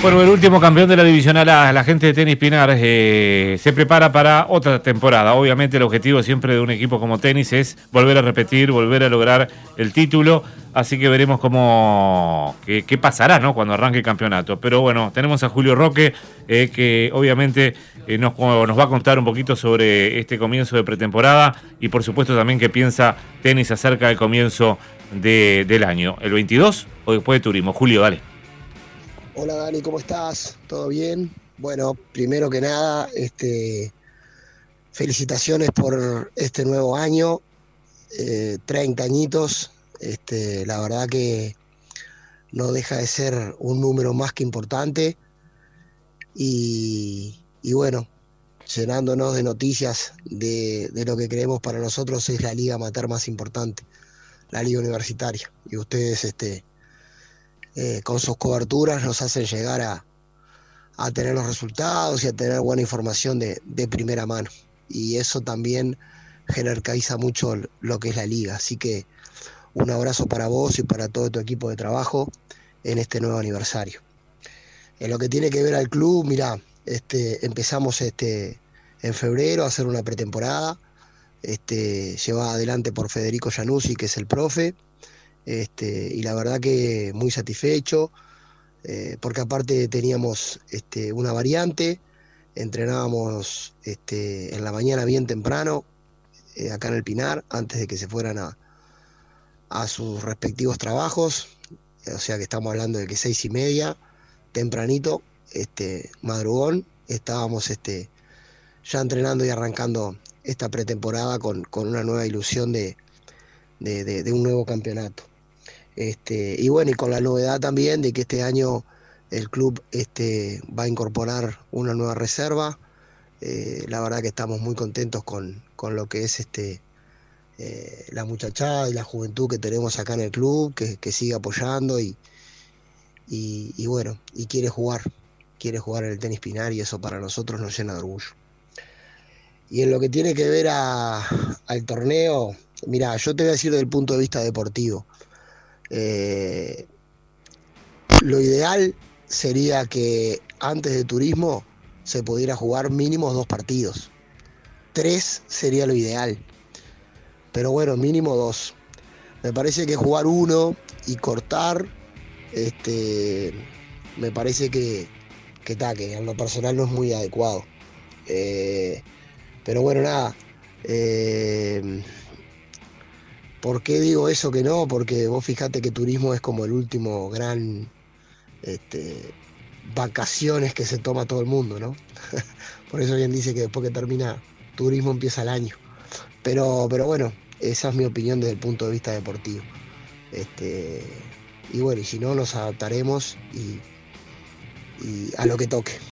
Bueno, el último campeón de la Divisional A, la gente de Tenis Pinar, se prepara para otra temporada. Obviamente el objetivo siempre de un equipo como Tenis es volver a repetir, volver a lograr el título. Así que veremos qué pasará, ¿no?, cuando arranque el campeonato. Pero bueno, tenemos a Julio Roque, que obviamente nos va a contar un poquito sobre este comienzo de pretemporada y por supuesto también qué piensa Tenis acerca del comienzo del año. ¿El 22 o después de Turismo? Julio, dale. Hola Dani, ¿cómo estás? ¿Todo bien? Bueno, primero que nada, felicitaciones por este nuevo año, 30 añitos, la verdad que no deja de ser un número más que importante y bueno, llenándonos de noticias de lo que creemos para nosotros es la liga amateur más importante, la liga universitaria, y ustedes con sus coberturas nos hacen llegar a tener los resultados y a tener buena información de primera mano. Y eso también jerarquiza mucho lo que es la liga. Así que un abrazo para vos y para todo tu equipo de trabajo en este nuevo aniversario. En lo que tiene que ver al club, mirá, empezamos en febrero a hacer una pretemporada, llevada adelante por Federico Januzzi, que es el profe, y la verdad que muy satisfecho, porque aparte teníamos una variante, entrenábamos en la mañana bien temprano, acá en el Pinar, antes de que se fueran a sus respectivos trabajos, o sea que estamos hablando de que 6:30, tempranito, madrugón, estábamos ya entrenando y arrancando esta pretemporada con una nueva ilusión de un nuevo campeonato. Y bueno, y con la novedad también de que este año el club va a incorporar una nueva reserva. La verdad que estamos muy contentos con lo que es la muchachada y la juventud que tenemos acá en el club, que sigue apoyando y bueno, y quiere jugar en el tenis Pinar, y eso para nosotros nos llena de orgullo. Y en lo que tiene que ver al torneo, mirá, yo te voy a decir desde el punto de vista deportivo. Lo ideal sería que antes de Turismo se pudiera jugar mínimo 2 partidos. 3 sería lo ideal. Pero bueno, mínimo 2. Me parece que jugar uno y cortar, me parece que en lo personal no es muy adecuado. Pero bueno, nada. ¿Por qué digo eso que no? Porque vos fijate que Turismo es como el último gran vacaciones que se toma todo el mundo, ¿no? Por eso bien dice que después que termina Turismo empieza el año. Pero bueno, esa es mi opinión desde el punto de vista deportivo. Y bueno, y si no, nos adaptaremos y a lo que toque.